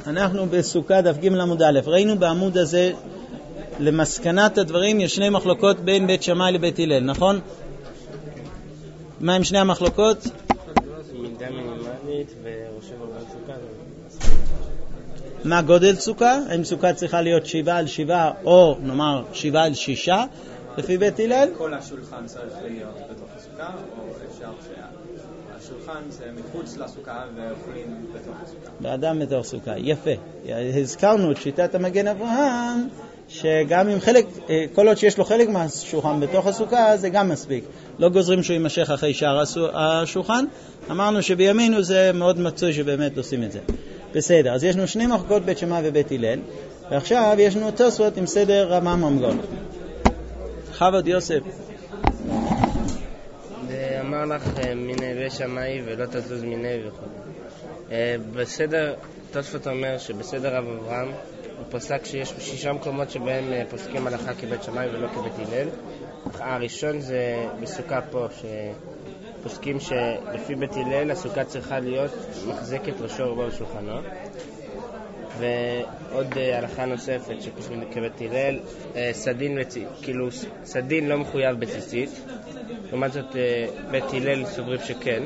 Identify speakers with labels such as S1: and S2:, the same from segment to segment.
S1: אנחנו בסוכה דף ג' עמוד א', ראינו בעמוד הזה למסקנת הדברים יש שני מחלוקות בין בית שמאי לבית הלל, נכון? מה הם שני המחלוקות?
S2: מידה מינימלית וראשי בגלל סוכה.
S1: מה גודל סוכה? האם סוכה צריכה להיות 7 על 7 או נאמר 7 על 6 לפי בית הלל?
S3: כל השולחן צריך להיות בתוך הסוכה, או אפשר שהשולחן זה מחוץ לסוכה ואוכלים בתוך הסוכה? באדם
S1: בתוך סוכה, יפה. הזכרנו את שיטת המגן אברהם, שגם אם חלק, כל עוד שיש לו חלק מהשולחן בתוך הסוכה, זה גם מספיק. לא גוזרים שהוא יימשך אחרי שאר השולחן. אמרנו שבימינו זה מאוד מצוי שבאמת עושים את זה. בסדר, אז יש לנו שני מחלוקות בית שמאי ובית הלל, ועכשיו יש לנו תוספות עם סדר רמ"ם ממגון. חבוד יוסף.
S2: אמר לך מיני בית שמאי ולא תזוז מיני וכו'. בסדר, תוספות אומר שבסדר רב אברהם הוא פוסק שיש 6 מקומות שבהם פוסקים הלכה כבית שמאי ולא כבית הלל. הראשון זה בסוכה פה, שפוסקים שלפי בית הלל הסוכה צריכה להיות מחזקת ראשו ורבו בשולחנו. ועוד הלכה נוספת שפוסקים כבית הלל, סדין לא מחויב בציצית, לעומת זאת בית הלל סוברים שכן.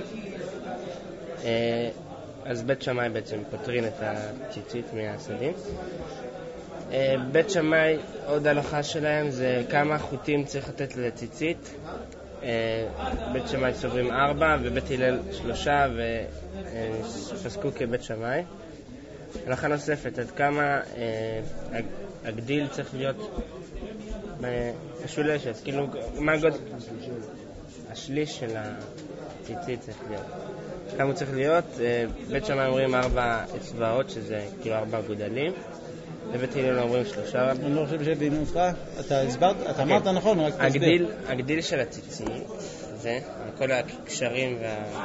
S2: אז בית שמאי בעצם פותרים את הציצית מהסדין. בית שמאי, עוד הלכה שלהם זה כמה חוטים צריך לתת לציצית. בית שמאי סוברים 4 ובית הלל 3 ופסקו כבית שמאי. הלכה נוספת, עד כמה הגדיל צריך להיות משולשת, כאילו מה גודל? השליש של הציצית צריך להיות. כמה הוא צריך להיות? בית שמאי אומרים 4 אצבעות, שזה כאילו 4 גודלים. בבית הלל אומרים 3.
S1: אני לא חושב שבינונך, אתה הסברת, אתה אמרת נכון, רק תסביר.
S2: הגדיל של הציצית, זה, כל הקשרים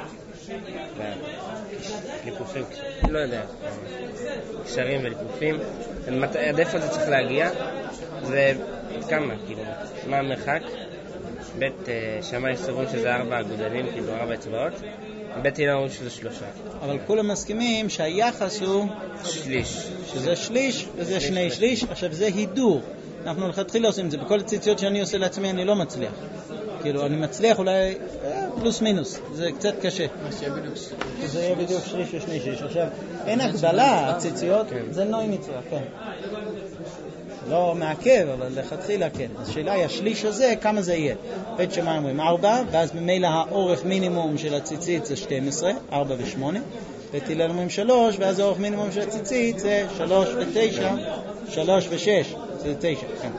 S2: והליפופים, לא יודע, קשרים וליפופים, עד איפה זה צריך להגיע, זה כמה, כאילו, מה המרחק? בית שמאי סוברים שזה 4 גודלים, כאילו 4 אצבעות, בית הלל אומרים שזה 3.
S1: אבל כולם מסכימים שהיחס הוא
S2: שליש.
S1: שזה שליש וזה 2 שליש. עכשיו זה הידור. אנחנו לכתחילה עושים את זה. בכל הציציות שאני עושה לעצמי אני לא מצליח. כאילו אני מצליח אולי פלוס מינוס. זה קצת קשה. זה יהיה בדיוק שליש ו2 שליש. עכשיו אין הגבלה, הציציות זה נוי מצווה, כן. לא מעכב, אבל לכתחילה כן. אז שאלה היא, השליש הזה, כמה זה יהיה? בית שמאי אומרים 4, ואז ממילא האורך מינימום של הציצית זה 12, 4 ו8. בית הלל אומרים 3, ואז האורך מינימום של הציצית זה 3 ו9, 3 ו6, זה 9. כן.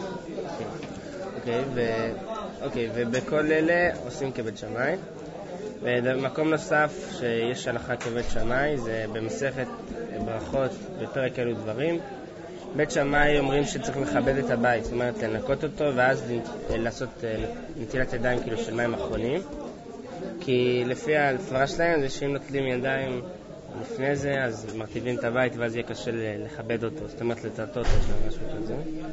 S2: אוקיי, ובכל אלה עושים כבית שמאי. ומקום נוסף שיש הלכה כבית שמאי, זה במסכת ברכות בפרק אלו דברים. בית שמאי אומרים שצריך לכבד את הבית, זאת אומרת לנקות אותו ואז לעשות נטילת ידיים כאילו של מים אחרונים, כי לפי הסברה שלהם זה שאם נוטלים ידיים לפני זה אז מרטיבים את הבית ואז יהיה קשה לכבד אותו, זאת אומרת לטרטות אותו או משהו כזה.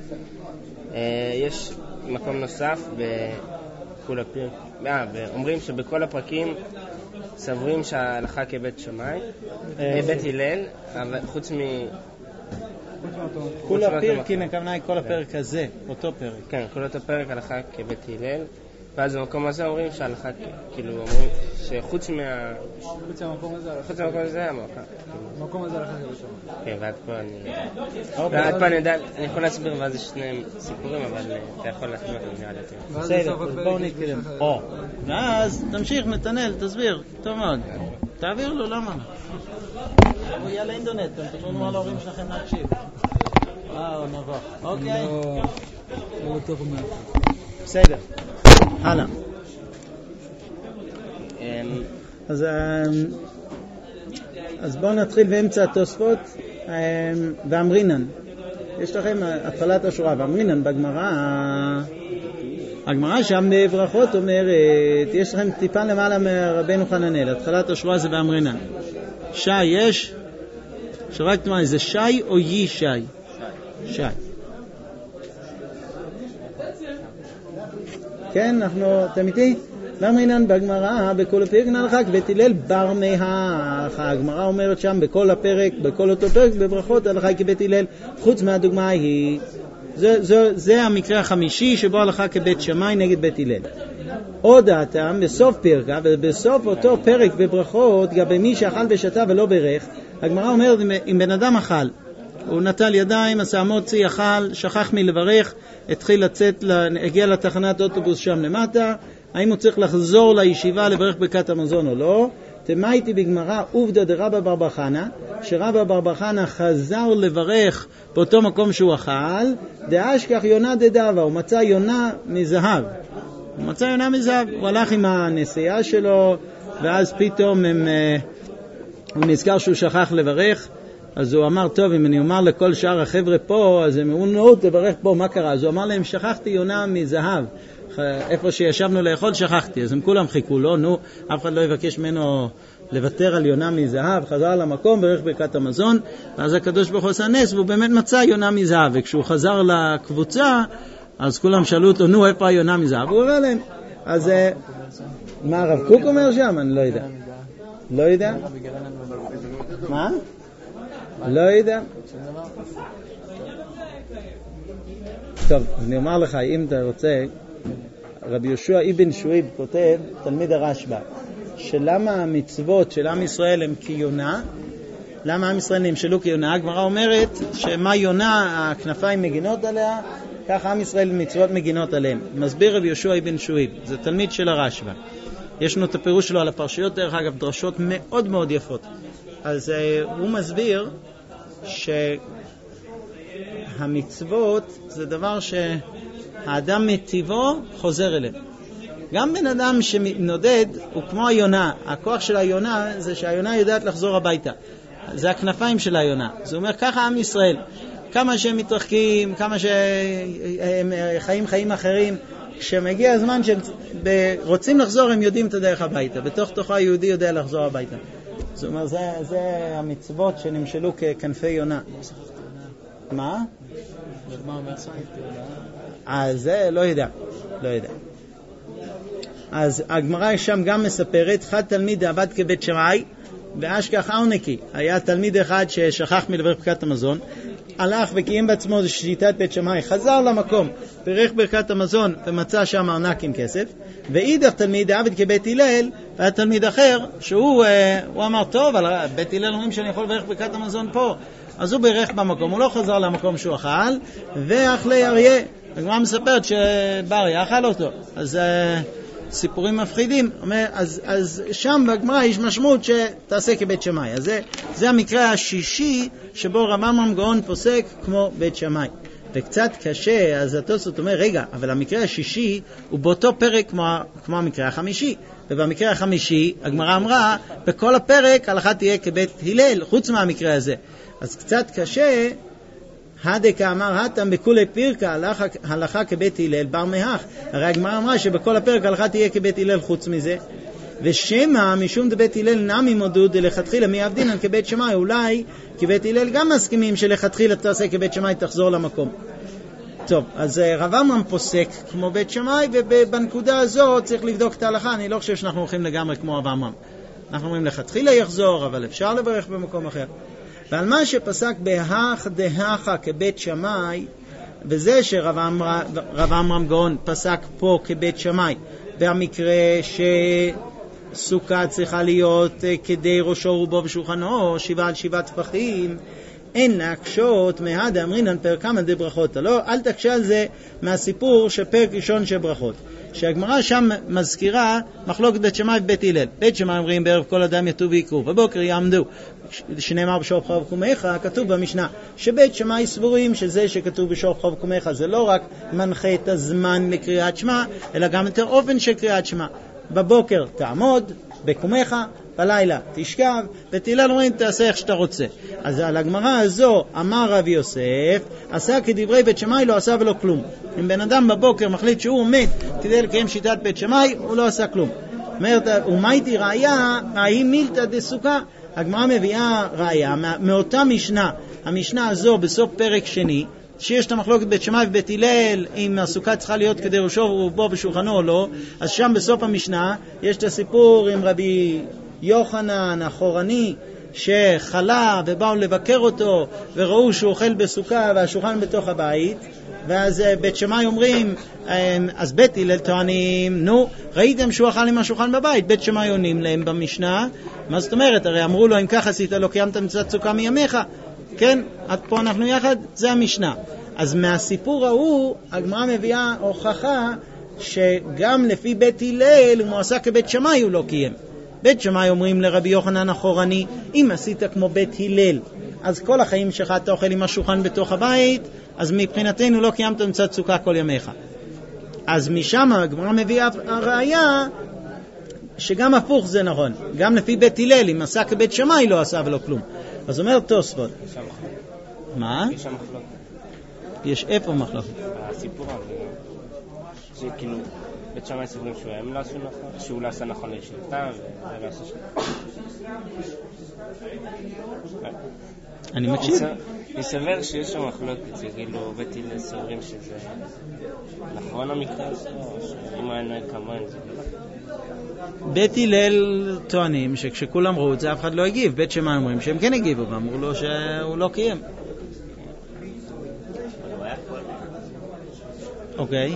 S2: יש מקום נוסף בכל הפרק, אומרים שבכל הפרקים סברים שההלכה כבית שמאי, בית הלל, אבל חוץ מ...
S1: כל הפרקים, הכוונה היא כל הפרק הזה, אותו פרק.
S2: כן, כל אותו פרק הלכה כבית הלל, ואז במקום הזה אומרים שההלכה, כאילו אומרים שחוץ
S3: מהמקום הזה,
S2: המקום
S3: הזה הלכה כבית שמאי.
S2: כן, ועד פה אני יודע, אני יכול להסביר ואז יש 2 סיפורים, אבל אתה יכול להסביר, אני נראה לי יותר.
S1: בסדר, אז בואו נתקדם. ואז תמשיך נתנאל, תסביר, טוב מאוד. תעביר לו, למה? הוא יהיה לאינטרנט, אתם תוכלו לומר להורים שלכם להקשיב. נבוא. אוקיי.
S3: לא בטוח מה.
S1: בסדר. הלאה. אז בואו נתחיל באמצע התוספות ואמרינן. יש לכם התחלת השורה ואמרינן בגמרא. הגמרא שם בברכות אומרת, יש לכם טיפה למעלה מרבנו חננאל, התחלת השורה זה באמרינן. שי יש? שרק תאמר, זה שי או יי שי? שי. כן, אתם איתי? ואמרינן בגמרא, בכל הפרק נלכה כבית הלל בר מהך. הגמרא אומרת שם בכל הפרק, בכל אותו פרק, בברכות הלכה כבית הלל, חוץ מהדוגמה היא. זה המקרה החמישי שבו הלכה כבית שמאי נגד בית הלל. עוד האטם, בסוף פרקה, ובסוף אותו פרק בברכות, גם מי שאכל ושתה ולא ברך, הגמרא אומרת, אם בן אדם אכל, הוא נטל ידיים, עשה מוציא, אכל, שכח מלברך, התחיל לצאת, הגיע לתחנת אוטובוס שם למטה, האם הוא צריך לחזור לישיבה לברך ברכת המזון או לא? תמייתי בגמרא עובדא דרבא בר בר חנא, שרבא בר בר חנא חזר לברך באותו מקום שהוא אכל, דאשכח יונה דדאבה, הוא מצא יונה מזהב. הוא הלך עם הנסיעה שלו, ואז פתאום הוא נזכר שהוא שכח לברך, אז הוא אמר, טוב, אם אני אומר לכל שאר החבר'ה פה, אז הם אמרו, נו, תברך פה, מה קרה? אז הוא אמר להם, שכחתי יונה מזהב. איפה שישבנו לאכול שכחתי, אז הם כולם חיכו לו, נו, אף אחד לא יבקש ממנו לוותר על יונה מזהב, חזר למקום, ברך ברכת המזון, ואז הקדוש ברוך הוא עשה נס, והוא באמת מצא יונה מזהב, וכשהוא חזר לקבוצה, אז כולם שאלו אותו, נו, איפה היונה מזהב? הוא אומר להם, אז מה הרב קוק אומר שם? אני לא יודע. לא יודע? מה? לא יודע. טוב, אני אומר לך, אם אתה רוצה, רבי יהושע אבן שואיב כותב, תלמיד הרשב"א, שלמה המצוות של עם ישראל הם כיונה, למה עם ישראל נמשלו כיונה? הגמרא אומרת שמה יונה, הכנפיים מגינות עליה, ככה עם ישראל מצוות מגינות עליהם. מסביר רבי יהושע אבן שואיב, זה תלמיד של הרשב"א. יש לנו את הפירוש שלו על הפרשיות, דרך אגב, דרשות מאוד מאוד יפות. אז הוא מסביר שהמצוות זה דבר שהאדם מטיבו חוזר אליו. גם בן אדם שנודד הוא כמו היונה. הכוח של היונה זה שהיונה יודעת לחזור הביתה. זה הכנפיים של היונה. זה אומר ככה עם ישראל. כמה שהם מתרחקים, כמה שהם חיים אחרים, כשמגיע הזמן שהם רוצים לחזור, הם יודעים את הדרך הביתה. בתוך תוכו היהודי יודע לחזור הביתה. זאת אומרת, זה המצוות שנמשלו ככנפי יונה. מה? זה לא יודע. אז הגמרא שם גם מספרת, אחד תלמיד עבד כבית שמאי, ואשכח ארנקי. היה תלמיד אחד ששכח מלברך ברכת המזון, הלך וקיים בעצמו שיטת בית שמאי, חזר למקום, ברך ברכת המזון ומצא שם ארנק עם כסף, ואידך תלמיד עבד כבית הלל, והיה תלמיד אחר שהוא אמר, טוב, אבל בית הלל אומרים שאני יכול לברך ברכת המזון פה, אז הוא ברך במקום, הוא לא חזר למקום שהוא אכל, ואכלי אריה, הגמרא מספרת שבאריה אכל אותו, אז סיפורים מפחידים. אז שם בגמרא יש משמעות שתעשה כבית שמאי. אז זה המקרה השישי שבו רב עמרם גאון פוסק כמו בית שמאי. וקצת קשה, אז התוספות אומר, רגע, אבל המקרה השישי הוא באותו פרק כמו המקרה החמישי. ובמקרה החמישי הגמרא אמרה, בכל הפרק הלכה תהיה כבית הלל, חוץ מהמקרה הזה. אז קצת קשה, הדקה אמר התם בכולי פירקה הלכה כבית הלל בר מהך. הרי הגמרא אמרה שבכל הפרק הלכה תהיה כבית הלל חוץ מזה, ושמה משום דבית הלל נמי מודוד לכתחילה מי עבדינן כבית שמאי, אולי כבית הלל גם מסכימים שלכתחילה תעשה כבית שמאי, תחזור למקום. טוב, אז רב עמרם פוסק כמו בית שמאי, ובנקודה הזאת צריך לבדוק את ההלכה. אני לא חושב שאנחנו הולכים לגמרי כמו רב עמרם, אנחנו אומרים לכתחילה יחזור, אבל אפשר לברך במקום אחר. ועל מה שפסק בהך דהכה כבית שמאי, וזה שרב עמרם גאון פסק פה כבית שמאי, והמקרה שסוכה צריכה להיות כדי ראשו רובו ושולחנו, 7 על 7 טפחים, אין להקשות מהדה אמרינן פרק כמה דברכות. לא, אל תקשה על זה מהסיפור של פרק ראשון של ברכות, שהגמרא שם מזכירה מחלוקת בית שמאי ובית הלל. בית שמאי אומרים בערב כל אדם יתו ויקרו ובוקר יעמדו, שנאמר בשור חוב קומך, כתוב במשנה שבית שמאי סבורים שזה שכתוב בשור חוב קומך זה לא רק מנחה את הזמן לקריאת שמע, אלא גם את האופן של קריאת שמע. בבוקר תעמוד בקומך, בלילה תשכב, בית הלל אומרים תעשה איך שאתה רוצה. אז על הגמרא הזו אמר רב יוסף, עשה כדברי בית שמאי, לא עשה ולא כלום. אם בן אדם בבוקר מחליט שהוא עומד כדי לקיים שיטת בית שמאי, הוא לא עשה כלום. אומרת, ומייתי ראיה, ההיא מילתא דסוכה. הגמרא מביאה ראיה מאותה משנה, המשנה הזו בסוף פרק שני, שיש את המחלוקת בית שמאי ובית הלל, אם הסוכה צריכה להיות כדי ראשו ורובו בשולחנו או לא, אז שם בסוף המשנה יש את הסיפור עם רבי יוחנן החורני, שחלה ובאו לבקר אותו וראו שהוא אוכל בסוכה והשולחן בתוך הבית, ואז בית שמאי אומרים, אז בית הלל טוענים, נו, ראיתם שהוא אכל עם השולחן בבית? בית שמאי עונים להם במשנה, מה זאת אומרת? הרי אמרו לו, אם כך עשית לא קיימת מצוות סוכה מימיך, כן? עד פה אנחנו יחד, זה המשנה. אז מהסיפור ההוא הגמרא מביאה הוכחה שגם לפי בית הלל, אם הוא עשה כבית שמאי הוא לא קיים. בית שמאי אומרים לרבי יוחנן החורני, אם עשית כמו בית הלל, אז כל החיים שלך אתה אוכל עם השולחן בתוך הבית, אז מבחינתנו לא קיימת מצוות סוכה כל ימיך. אז משם הגמרא מביאה הראיה שגם הפוך זה נכון. גם לפי בית הלל, אם עשה כבית שמאי לא עשה ולא כלום. אז אומר תוספות. מה?
S2: יש שם מחלוקת.
S1: יש איפה מחלוקת?
S2: הסיפור הזה, שכאילו בית שמאי סוברים שהם לא עשו נכון, שהוא לא עשה נכון לשלטם, והם לא עשו שלטם.
S1: אני מקשיב.
S2: אני סבר שיש שם מחלוקת, שכאילו בית הלל סוברים שזה נכון המקרה הזה, או שאם היה נוהג כמוהם זה לא.
S1: בית הלל טוענים שכשכולם ראו את זה אף אחד לא הגיב. בית שמאי אומרים שהם כן הגיבו ואמרו לו שהוא לא קיים. אוקיי.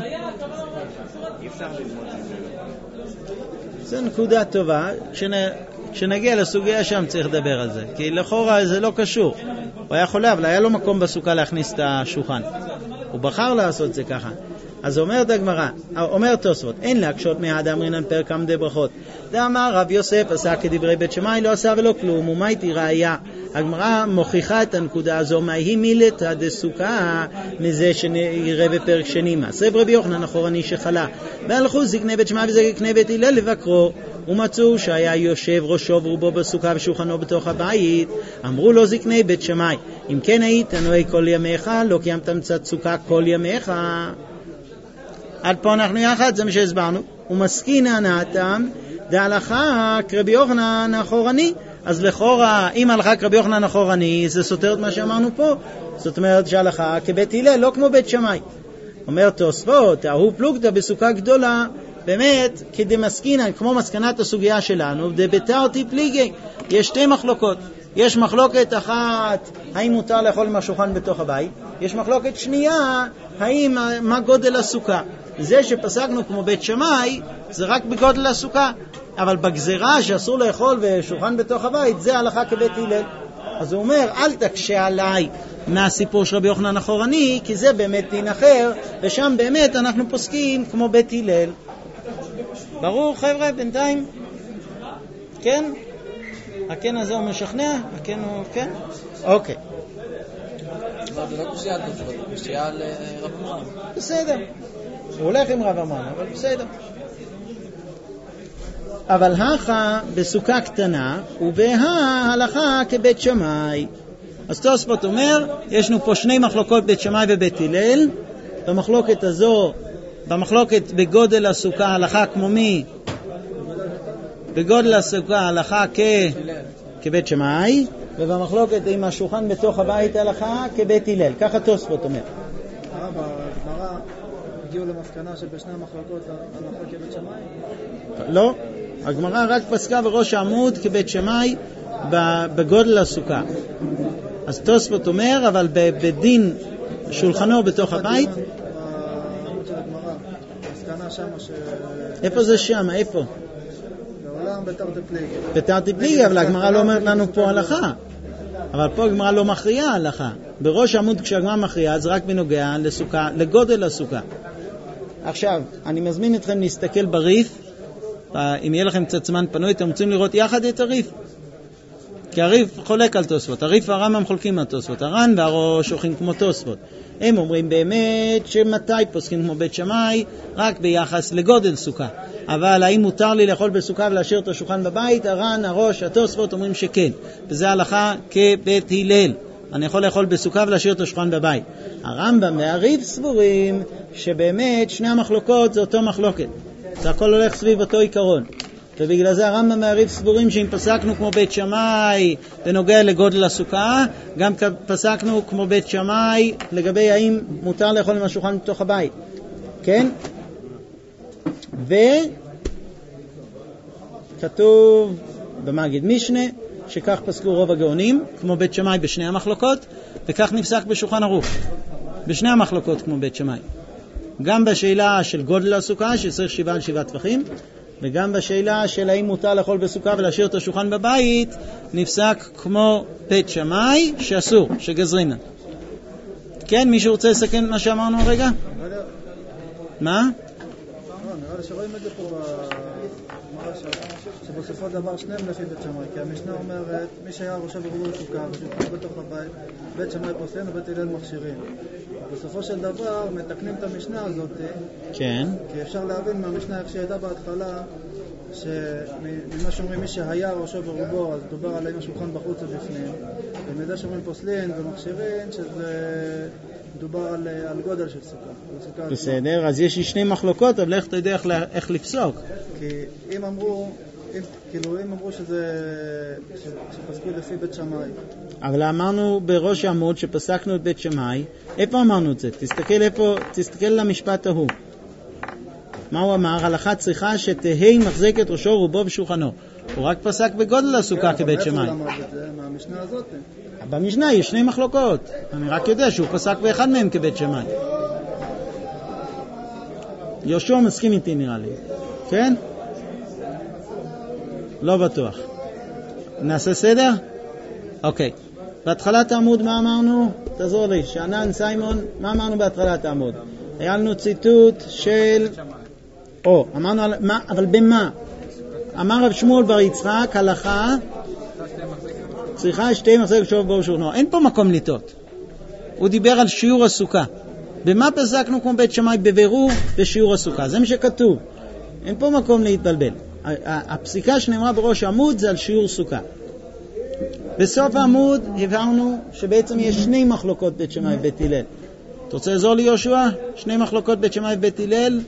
S1: זו נקודה טובה. כשנגיע לסוגיה שם צריך לדבר על זה, כי לכאורה זה לא קשור. הוא היה חולה, אבל היה לו מקום בסוכה להכניס את השולחן. הוא בחר לעשות זה ככה. אז אומרת הגמרא, אומר תוספות, אין להקשות מהאדם רינן פרק עמדי ברכות. דאמר רב יוסף עשה כדברי בית שמאי, לא עשה ולא כלום, ומה הייתי ראיה? הגמרא מוכיחה את הנקודה הזו, מהי מילתא דסוכה, מזה שנראה בפרק שני, מעשה רבי יוחנן החורני שחלה. והלכו זקני בית שמאי וזקני בית הלל לבקרו, ומצאו שהיה יושב ראשו ורובו בסוכה ושולחנו בתוך הבית. אמרו לו זקני בית שמאי, אם כן היית נוהג כל ימיך, לא קיימת מצוות סוכה כל ימיך. עד פה אנחנו יחד, זה מה שהסברנו. ומסכין הנעתם דהלכה כרבי יוחנן החורני. אז לכאורה, אם הלכה כרבי יוחנן החורני, זה סותר את מה שאמרנו פה. זאת אומרת שהלכה כבית הלל, לא כמו בית שמאי. אומר תוספות, ההוא פלוגתא בסוכה גדולה, באמת, כדמסקינן, כמו מסקנת הסוגיה שלנו, דבתרתי פליגי, יש שתי מחלוקות. יש מחלוקת אחת, האם מותר לאכול עם השולחן בתוך הבית. יש מחלוקת שנייה, מה גודל הסוכה. זה שפסקנו כמו בית שמאי, זה רק בגודל הסוכה. אבל בגזרה שאסור לאכול ושולחן בתוך הבית, זה הלכה כבית הלל. אז הוא אומר, אל תקשה עליי מהסיפור של רבי יוחנן החורני, כי זה באמת דין אחר, ושם באמת אנחנו פוסקים כמו בית הלל. ברור חבר'ה, בינתיים? כן? הכן הזה הוא משכנע? הכן הוא כן? אוקיי.
S4: זה לא קשייה על תוספות, זה קשייה על רב אמרן.
S1: בסדר. הוא הולך עם רב אמרן, אבל בסדר. אבל הכה בסוכה קטנה, ובהלכה כבית שמאי. אז תוספות אומר, ישנו פה שני מחלוקות בית שמאי ובית הלל. במחלוקת הזו, במחלוקת בגודל הסוכה הלכה כמו מי? בגודל הסוכה הלכה כבית שמאי, ובמחלוקת עם השולחן בתוך הבית הלכה כבית הלל. ככה תוספות אומר.
S4: בגמרא הגיעו למסקנה שבשני המחלוקות הלכה כבית שמאי?
S1: לא, הגמרא רק פסקה בראש העמוד כבית שמאי בגודל הסוכה. אז תוספות אומר, אבל בדין שולחנו בתוך הבית.
S4: בעמוד של הגמרא, מסקנה שמה
S1: איפה זה שם? איפה?
S4: בעולם בתרתי פליגי.
S1: בתרתי פליגי, אבל הגמרא לא אומרת לנו פה הלכה. אבל פה הגמרא לא מכריעה הלכה. בראש העמוד כשהגמרא מכריעה, זה רק בנוגע לסוכה, לגודל הסוכה. עכשיו, אני מזמין אתכם להסתכל בריף. אם יהיה לכם קצת זמן פנוי, אתם רוצים לראות יחד את הריף. כי הריף חולק על תוספות. הריף והרמב"ם חולקים על תוספות. הר"ן והראש הולכים כמו תוספות. הם אומרים באמת שמתי פוסקים כמו בית שמאי, רק ביחס לגודל סוכה. אבל האם מותר לי לאכול בסוכה ולהשאיר את השולחן בבית? הר"ן, הראש, התוספות אומרים שכן. וזה הלכה כבית הלל. אני יכול לאכול בסוכה ולהשאיר את השולחן בבית. הרמב"ם והריף סבורים שבאמת שני המחלוקות זה אותו מחלוקת. זה הכל הולך סביב אותו עיקרון. ובגלל זה הרמב"ם והרי"ף סבורים שאם פסקנו כמו בית שמאי בנוגע לגודל הסוכה, גם פסקנו כמו בית שמאי לגבי האם מותר לאכול עם השולחן בתוך הבית. כן? וכתוב במגיד משנה שכך פסקו רוב הגאונים כמו בית שמאי בשני המחלוקות, וכך נפסק בשולחן ערוך בשני המחלוקות כמו בית שמאי, גם בשאלה של גודל הסוכה שצריך 7 על 7 טפחים, וגם בשאלה של האם מותר לאכול בסוכה ולהשאיר את השולחן בבית נפסק כמו בית שמאי שאסור, שגזרינה. כן, מישהו רוצה לסכם מה שאמרנו רגע? מה?
S4: נראה לי שרואים את זה פה שבסופו דבר שניהם לפי בית שמאי, כי המשנה אומרת מי שהיה ראשו ורובו בסוכה ושולחן בתוך הבית, בית שמאי פוסלין ובית הלל מכשירים. בסופו של דבר מתקנים את המשנה הזאת,
S1: כן.
S4: כי אפשר להבין מהמשנה איך שהייתה בהתחלה, שממה שאומרים מי שהיה ראשו ורובו, אז דובר על האם השולחן בחוץ ובפנים, ומזה שאומרים פוסלין ומכשירים, שזה דובר על גודל של סוכה.
S1: בסדר, אז יש לי שני מחלוקות, אבל איך אתה יודע איך לפסוק?
S4: כי אם אמרו שפסקו לפי בית שמאי.
S1: אבל אמרנו בראש העמוד שפסקנו את בית שמאי. איפה אמרנו את זה? תסתכל על המשפט ההוא. מה הוא אמר? הלכה צריכה שתהי מחזק את ראשו רובו בשולחנו. הוא רק פסק בגודל הסוכה כבית שמאי.
S4: מאיפה הוא למד את זה? מהמשנה הזאת?
S1: במשנה יש שני מחלוקות. אני רק יודע שהוא פסק באחד מהם כבית שמאי. יהושע מסכים איתי נראה לי. כן? לא בטוח. נעשה סדר? אוקיי. בהתחלת העמוד מה אמרנו? תעזור לי. שענן, סיימון, מה אמרנו בהתחלת העמוד? היה לנו ציטוט של... אמרנו, אבל במה? אמר רב שמואל בר יצחק, הלכה, צריכה שתי מחזק שוב בו שורנו. אין פה מקום לטעות. הוא דיבר על שיעור הסוכה. במה פסקנו כמו בית שמאי? בבירור בשיעור הסוכה. זה מה שכתוב. אין פה מקום להתבלבל. הפסיקה שנאמרה בראש העמוד זה על שיעור סוכה. בסוף העמוד הבהרנו שבעצם יש שני מחלוקות בית שמאי ובית הלל. אתה רוצה לעזור לי יהושע? שני מחלוקות בית שמאי ובית הלל.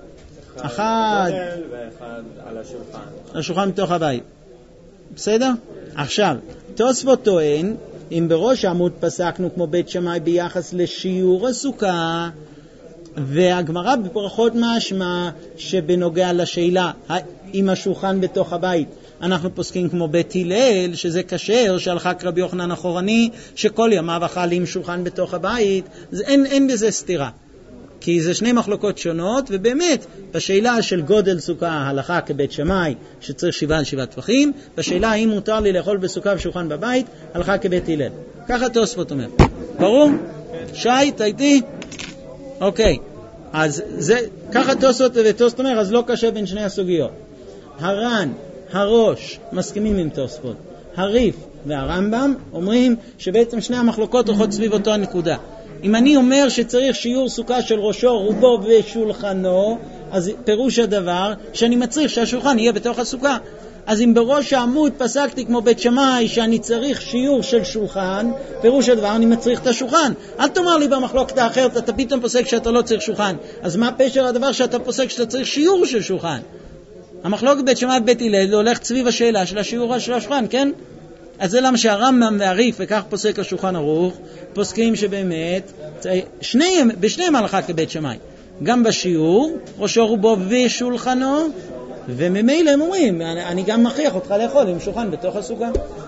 S1: אחד
S3: ואחד על השולחן.
S1: השולחן בתוך הבית. בסדר? עכשיו, תוספות טוען, אם בראש העמוד פסקנו כמו בית שמאי ביחס לשיעור הסוכה, והגמרא בברכות משמע שבנוגע לשאלה אם השולחן בתוך הבית אנחנו פוסקים כמו בית הלל שזה כשר שהלכה רבי יוחנן אחורני שכל ימיו אכל עם שולחן בתוך הבית. אין בזה סתירה, כי זה שני מחלוקות שונות, ובאמת בשאלה של גודל סוכה הלכה כבית שמאי שצריך 7 על 7 טפחים, בשאלה האם מותר לי לאכול בסוכה ושולחן בבית הלכה כבית הלל. ככה תוספות אומר. ברור? שי, תהייתי? אוקיי, אז זה, ככה תוספות ותוספות אומר, אז לא קשה בין שני הסוגיות. הר"ן, הראש, מסכימים עם תוספות. הרי"ף והרמב"ם אומרים שבעצם שני המחלוקות הולכות סביב אותו הנקודה. אם אני אומר שצריך שיעור סוכה של ראשו, רובו ושולחנו, אז פירוש הדבר שאני מצריך שהשולחן יהיה בתוך הסוכה. אז אם בראש העמוד פסקתי כמו בית שמאי שאני צריך שיעור של שולחן, פירוש הדבר אני מצריך את השולחן. אל תאמר לי במחלוקת האחרת אתה פתאום פוסק שאתה לא צריך שולחן. אז מה פשר הדבר שאתה פוסק שאתה צריך שיעור של שולחן? המחלוקת בית שמאי ובית הלל הולך סביב השאלה של השיעור של השולחן, כן? אז זה למה שהרמב"ם והרי"ף וכך פוסק השולחן ערוך פוסקים שבאמת בשניהם הלכה כבית שמאי, גם בשיעור ראשו רובו ושולחנו, וממילא הם אומרים אני גם מכריח אותך לאכול עם שולחן בתוך הסוכה.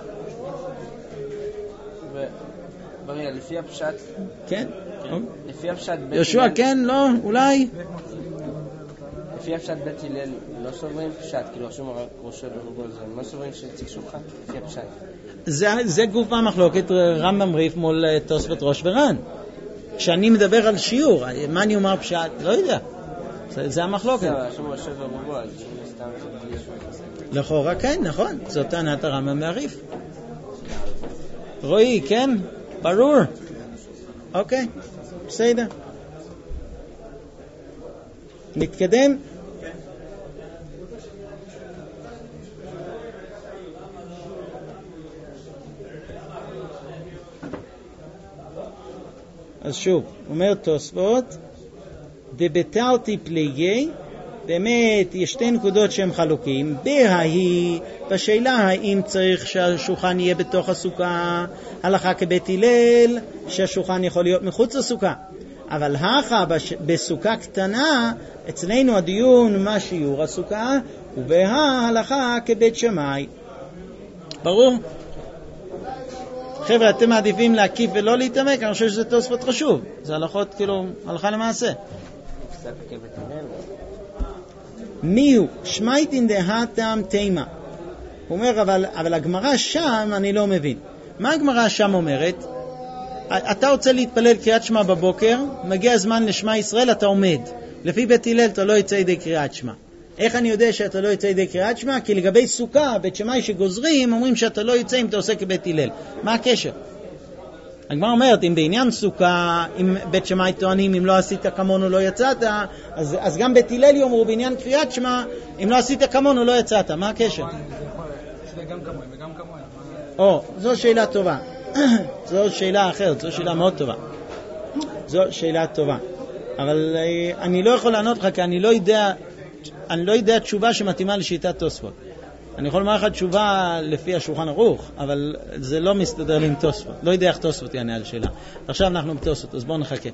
S2: בריא, לפי הפשט
S1: כן?
S2: לפי הפשט בית
S1: יהושע כן? לא? אולי?
S2: לפי הפשט בית הלל לא סוברים פשט, כאילו עכשיו רק ראשו ורובו זה, לא סוברים שציג שולחן לפי הפשט.
S1: זה גוף המחלוקת רמב"ם רי"ף מול תוספות ראש ור"ן. כשאני מדבר על שיעור, מה אני אומר פשט? לא יודע. זה המחלוקת.
S2: עכשיו ראשו ורובו, אז סתם בלי שולחן.
S1: לכאורה כן, נכון. זאת טענת הרמב"ם והרי"ף. רועי, כן? ברור? אוקיי, בסדר. נתקדם. אז שוב, אומר תוספות, דבטרתי פליגי באמת יש שתי נקודות שהם חלוקים. בשאלה האם צריך שהשולחן יהיה בתוך הסוכה, הלכה כבית הלל שהשולחן יכול להיות מחוץ לסוכה. אבל בסוכה קטנה, אצלנו הדיון מה שיעור הסוכה, ובהלכה כבית שמאי. ברור? חבר'ה, אתם מעדיפים להקיף ולא להתעמק, אני חושב שזה תוספות חשוב. זה הלכות כאילו, הלכה למעשה. מיהו? שמייטין דהתם תימה. הוא אומר, אבל הגמרא שם אני לא מבין. מה הגמרא שם אומרת? אתה רוצה להתפלל קריאת שמע בבוקר, מגיע הזמן לשמע ישראל, אתה עומד. לפי בית הלל אתה לא יוצא ידי קריאת שמע. איך אני יודע שאתה לא יוצא ידי קריאת שמע? כי לגבי סוכה, בית שמאי שגוזרים, אומרים שאתה לא יוצא אם אתה עושה כבית הלל. מה הקשר? הגמרא אומרת, אם בעניין סוכה, אם בית שמאי טוענים, אם לא עשית כמונו לא יצאת, אז גם בית הלל יאמרו בעניין קריאת שמע, אם לא עשית כמונו לא יצאת. מה הקשר?
S4: גם כמוהם וגם כמוהם.
S1: זו שאלה טובה. זו שאלה אחרת, זו שאלה מאוד טובה. זו שאלה טובה. אבל אני לא יכול לענות לך, כי אני לא יודע תשובה שמתאימה לשיטת תוספות. אני יכול לומר לך תשובה לפי השולחן ערוך, אבל זה לא מסתדר לי עם תוספות. לא יודע איך תוספות יענה על שאלה. עכשיו אנחנו בתוספות, אז בואו נחכה.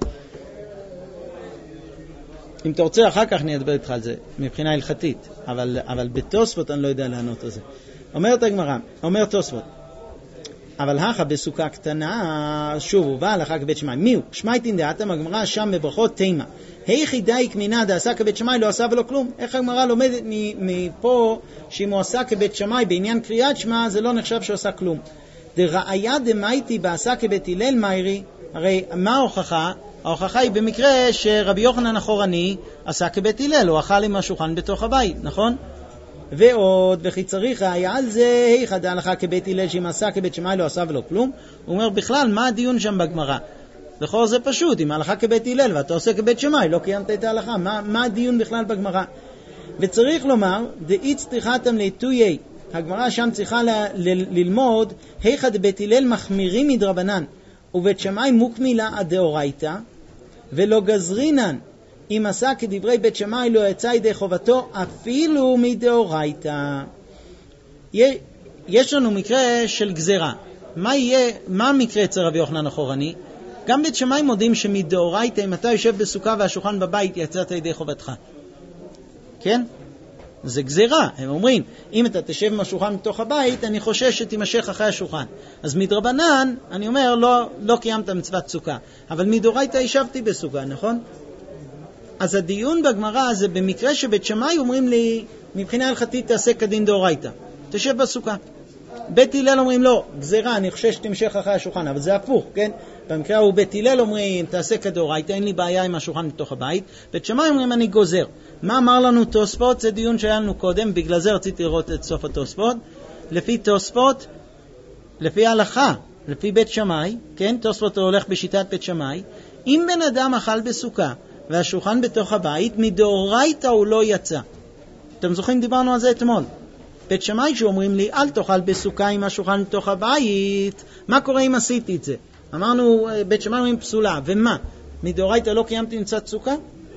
S1: אם אתה רוצה אחר כך אני אדבר איתך על זה, מבחינה הלכתית. אבל בתוספות אני לא יודע לענות על זה. אומרת הגמרא, אומר תוספות. אבל הכה בסוכה קטנה, שוב, הוא בא הלכה כבית שמאי. מיהו? שמייטין דעתם, הגמרא שם בברכות תימה. היכי דייק מינה דעשה כבית שמאי, לא עשה ולא כלום. איך הגמרא לומדת מפה שאם הוא עשה כבית שמאי בעניין קריאת שמע, זה לא נחשב שהוא עשה כלום. דראיה דמייטי בעשה כבית הלל מיירי, הרי מה ההוכחה? ההוכחה היא במקרה שרבי יוחנן החורני עשה כבית הלל, הוא אכל עם השולחן בתוך הבית, נכון? ועוד, וכי צריך היה על זה, היכא דהלכה כבית הלל שאם עשה כבית שמאי לא עשה ולא כלום. הוא אומר בכלל, מה הדיון שם בגמרא? לכאורה זה פשוט, אם הלכה כבית הלל ואתה עושה כבית שמאי, לא קיימת את ההלכה, מה הדיון בכלל בגמרא? וצריך לומר, דאית צריכתם להתויי, הגמרא שם צריכה ללמוד, היכא דבית הלל מחמירים מדרבנן, ובית שמאי מוקמילה הדאורייתא, ולא גזרינן, אם עשה כדברי בית שמאי לא יצא ידי חובתו אפילו מדאורייתא. יש לנו מקרה של גזרה. מה המקרה אצל רבי יוחנן החורני? גם בית שמאי מודים שמדאורייתא, אם אתה יושב בסוכה והשולחן בבית, יצאת ידי חובתך. כן? זה גזרה. הם אומרים, אם אתה תשב עם השולחן בתוך הבית, אני חושש שתימשך אחרי השולחן. אז מדרבנן, אני אומר, לא קיימת מצוות סוכה. אבל מדאורייתא ישבתי בסוכה, נכון? אז הדיון בגמרא זה במקרה שבית שמאי אומרים לי, מבחינה הלכתית תעשה כדין דאורייתא. תשב בסוכה. בית הלל אומרים לא, גזירה, אני חושב שתמשך אחרי השולחן, אבל זה הפוך, כן? במקרה הוא בית הלל אומרים, תעשה כדאורייתא, אין לי בעיה עם השולחן בתוך הבית. בית שמאי אומרים, אני גוזר. מה אמר לנו תוספות? זה דיון שהיה לנו קודם, בגלל זה רציתי לראות את סוף התוספות. לפי תוספות, לפי ההלכה, לפי בית שמאי, כן? תוספות הולך בשיטת בית שמאי. אם בן אדם אכל בסוכה, והשולחן בתוך הבית, מדאורייתא הוא לא יצא. אתם זוכרים, דיברנו על זה אתמול. בית שמאי שאומרים לי, אל תאכל בסוכה עם השולחן בתוך הבית, מה קורה אם עשיתי את זה? אמרנו, בית שמאי אומרים פסולה, ומה? מדאורייתא לא קיימתי מצוות סוכה?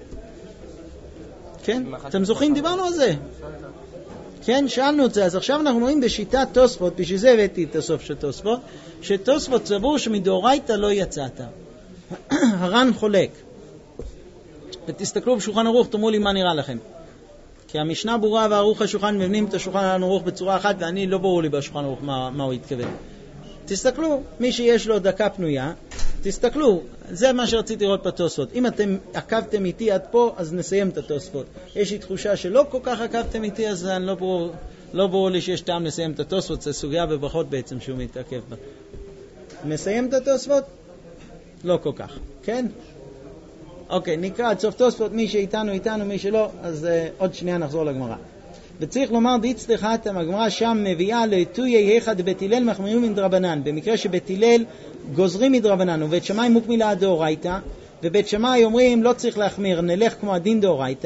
S1: כן? אתם זוכרים, דיברנו על זה. כן, שאלנו את זה. אז עכשיו אנחנו רואים בשיטת תוספות, בשביל זה הבאתי את הסוף של תוספות, שתוספות סבור שמדאורייתא לא יצאת. הר"ן חולק. ותסתכלו בשולחן ערוך, תאמרו לי מה נראה לכם. כי המשנה ברורה וערוך השולחן מבנים את השולחן ערוך בצורה אחת, ואני לא ברור לי בשולחן ערוך מה הוא התכוון. תסתכלו, מי שיש לו דקה פנויה, תסתכלו, זה מה שרציתי לראות בתוספות. אם אתם עקבתם איתי עד פה, אז נסיים את התוספות. יש לי תחושה שלא כל כך עקבתם איתי, אז אני לא ברור לי שיש טעם לסיים את התוספות, זה סוגיה בברכות בעצם שהוא מתעכב בה. נסיים את התוספות? לא כל כך, כן? אוקיי, נקרא עד סוף תוספות, מי שאיתנו, מי שלא, אז עוד שנייה נחזור לגמרא. וצריך לומר, דאיצטריכתם, הגמרא שם מביאה לעיתוי היכא דבית הלל מחמירים מדרבנן, במקרה שבית הלל גוזרים מדרבנן, ובית שמאי מוקמילה דאורייתא, ובית שמאי אומרים לא צריך להחמיר, נלך כמו הדין דאורייתא,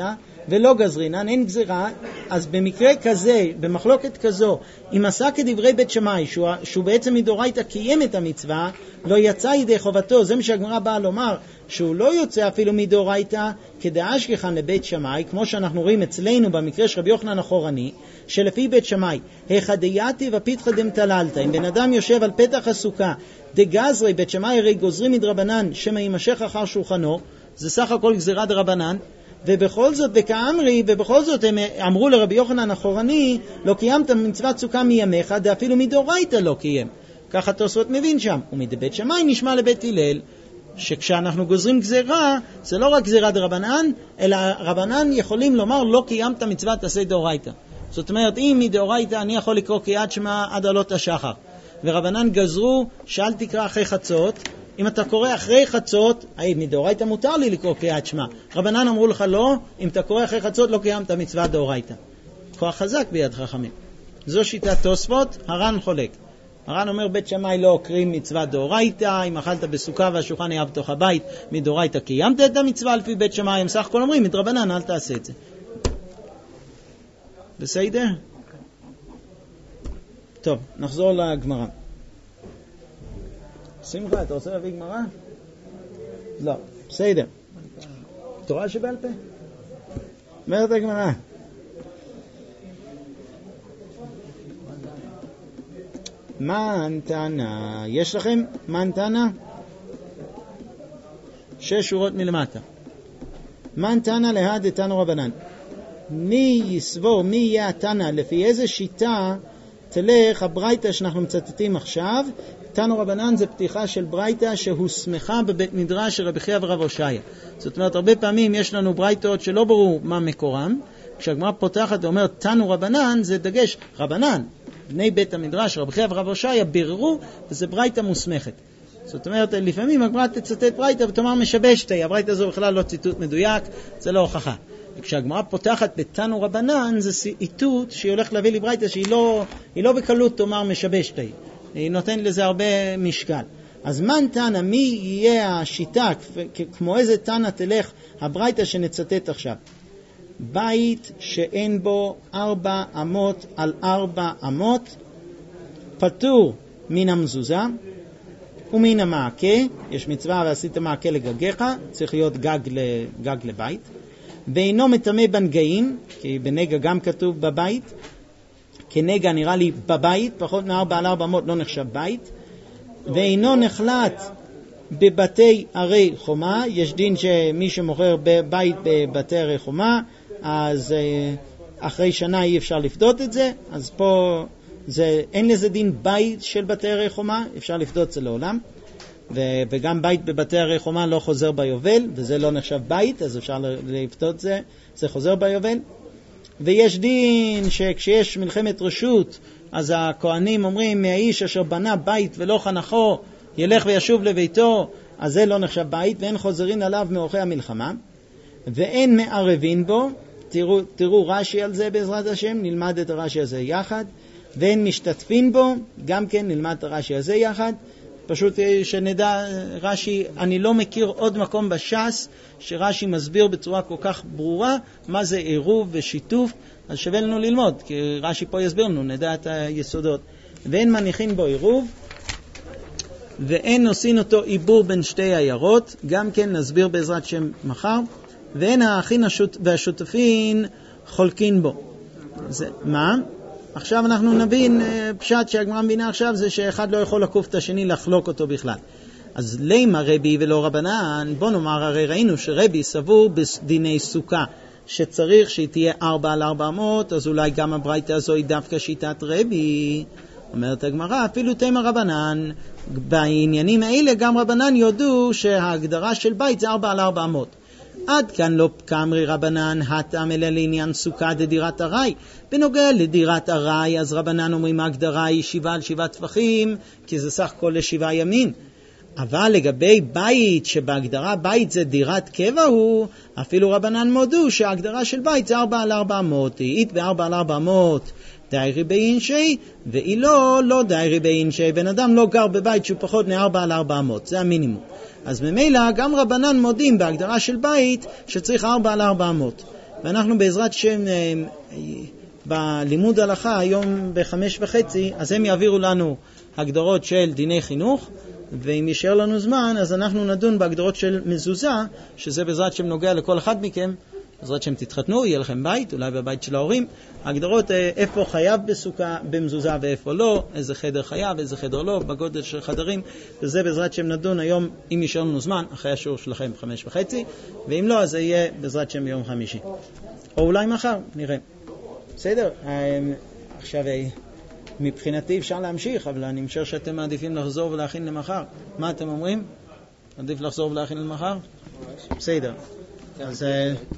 S1: ולא גזרינן, אין גזירה, אז במקרה כזה, במחלוקת כזו, אם עשה כדברי בית שמאי, שהוא בעצם מדאורייתא קיים את המצווה, לא יצא ידי חובתו, זה מה שהגמרא באה לומר, שהוא לא יוצא אפילו מדאורייתא כדאשכחן לבית שמאי, כמו שאנחנו רואים אצלנו במקרה של רבי יוחנן החורני, שלפי בית שמאי, היכדייתי ופיתחא דמתללתא, אם בן אדם יושב על פתח הסוכה, דגזרי בית שמאי הרי גוזרים מדרבנן, שמא יימשך אחר שולחנו, זה סך הכל גזירה דרבנן, ובכל זאת וכאמרי, ובכל זאת הם אמרו לרבי יוחנן החורני, לא קיימת מצוות סוכה מימיך, ואפילו מדאורייתא לא קיים. ככה תוספות מבין שם. ומבית שמאי נשמע לבית הלל, שכשאנחנו גוזרים גזירה, זה לא רק גזירה דרבנן, אלא רבנן יכולים לומר לא קיימת מצוות עשה דאורייתא. זאת אומרת, אם מדאורייתא אני יכול לקרוא קריאת שמע עד עלות השחר, ורבנן גזרו שאל תקרא אחרי חצות, אם אתה קורא אחרי חצות, מדאורייתא מותר לי לקרוא קריאת שמע. רבנן אמרו לך לא, אם אתה קורא אחרי חצות לא קיימת מצווה דאורייתא. כוח חזק ביד חכמים. זו שיטת תוספות, הר"ן חולק. הר"ן אומר בית שמאי לא קרים מצווה דאורייתא, אם אכלת בסוכה והשולחן היה בתוך הבית, מדאורייתא קיימת את המצווה לפי בית שמאי, הם סך הכל אומרים מדרבנן אל תעשה את זה. בסדר? טוב, נחזור לגמרא. שמחה, אתה רוצה להביא גמרא? לא, בסדר. תורה שבעל פה? אומרת הגמרא. מנתנה, יש לכם מנתנה? 6 שורות מלמטה. מנתנה להד דתנו רבנן. מי יסבור, מי יהיה התנא, לפי איזה שיטה תלך הברייתא שאנחנו מצטטים עכשיו? תנו רבנן זה פתיחה של ברייתא שהוסמכה בבית מדרש של רבי חייא ורב הושעיה. זאת אומרת, הרבה פעמים יש לנו ברייתות שלא ברור מה מקורם. כשהגמרא פותחת ואומרת תנו רבנן, זה דגש רבנן. בני בית המדרש, רבי חייא ורב הושעיה, ביררו, וזה ברייתא מוסמכת. זאת אומרת, לפעמים הגמרא תצטט ברייתא ותאמר משבשתי, הברייתא הזו בכלל לא ציטוט מדויק, זה לא הוכחה. כשהגמרא פותחת בתנו רבנן, זה איתות שהיא הולכת להביא לי ברייתא שהיא לא בקלות תאמר משבשתי. היא נותנת לזה הרבה משקל. אז מן תנא, מי יהיה השיטה, כמו איזה תנא תלך הברייתא שנצטט עכשיו? בית שאין בו 4 אמות על 4 אמות, פטור מן המזוזה ומן המעקה. יש מצווה ועשית מעקה לגגיך, צריך להיות גג לבית. ואינו מטמא בנגעים, כי בנגע גם כתוב בבית, כנגע נראה לי בבית, פחות מ4 על 4 אמות לא נחשב בית. ואינו נחלט בבתי ערי חומה, יש דין שמי שמוכר בית בבתי ערי חומה, אז אחרי שנה אי אפשר לפדות את זה, אז פה אין לזה דין בית של בתי ערי חומה, אפשר לפדות זה לעולם. וגם בית בבתי ערי חומה לא חוזר ביובל, וזה לא נחשב בית, אז אפשר לפדות זה חוזר ביובל. ויש דין שכשיש מלחמת רשות, אז הכהנים אומרים, מהאיש אשר בנה בית ולא חנכו, ילך וישוב לביתו, אז זה לא נחשב בית, ואין חוזרין עליו מאורחי המלחמה, ואין מערבין בו. תראו רש"י על זה בעזרת השם, נלמד את הרש"י הזה יחד, ואין משתתפין בו, גם כן נלמד את הרש"י הזה יחד. פשוט שנדע, רש"י, אני לא מכיר עוד מקום בש"ס שרש"י מסביר בצורה כל כך ברורה מה זה עירוב ושיתוף, אז שווה לנו ללמוד, כי רש"י פה יסביר לנו, נדע את היסודות. ואין מניחין בו עירוב, ואין עושים אותו עיבור בין שתי עיירות, גם כן נסביר בעזרת שם מחר. ואין האחים והשותפין חולקין בו. מה? עכשיו אנחנו נבין, פשט שהגמרא מבינה עכשיו זה שאחד לא יכול לקוף את השני לחלוק אותו בכלל. אז לימה רבי ולא רבנן, בוא נאמר, הרי ראינו שרבי סבור בדיני סוכה שצריך שהיא תהיה 4 על 400, אז אולי גם הברייתא הזו היא דווקא שיטת רבי. אומרת הגמרא, אפילו תימא רבנן, בעניינים האלה גם רבנן יודו שההגדרה של בית זה 4 על 400. עד כאן לא כאמרי רבנן הטעם אלא לעניין סוכה דדירת ארעי. בנוגע לדירת ארעי, אז רבנן אומרים ההגדרה היא 7 על 7 טפחים, כי זה סך הכל ל7 ימים. אבל לגבי בית, שבהגדרה בית זה דירת קבע הוא, אפילו רבנן מודו שההגדרה של בית זה 4 על 400. היא ב4 על 400 דיירי באינשי, והיא לא דיירי באינשי. בן אדם לא גר בבית שהוא פחות מ4 על 400, זה המינימום. אז ממילא גם רבנן מודים בהגדרה של בית שצריך 4 על 400. ואנחנו בעזרת שם בלימוד הלכה היום ב5:30, אז הם יעבירו לנו הגדרות של דיני חינוך, ואם יישאר לנו זמן אז אנחנו נדון בהגדרות של מזוזה, שזה בעזרת שם נוגע לכל אחד מכם. בעזרת שם תתחתנו, יהיה לכם בית, אולי בבית של ההורים, הגדרות איפה חייב בסוכה במזוזה ואיפה לא, איזה חדר חייב, איזה חדר לא, בגודל של חדרים, וזה בעזרת שם נדון היום, אם יישאר לנו זמן, אחרי השיעור שלכם 5:30, ואם לא, אז זה יהיה בעזרת שם ביום חמישי. או אולי מחר, נראה. בסדר? עכשיו, מבחינתי אפשר להמשיך, אבל אני משער שאתם מעדיפים לחזור ולהכין למחר. מה אתם אומרים? עדיף לחזור ולהכין למחר? בסדר. אז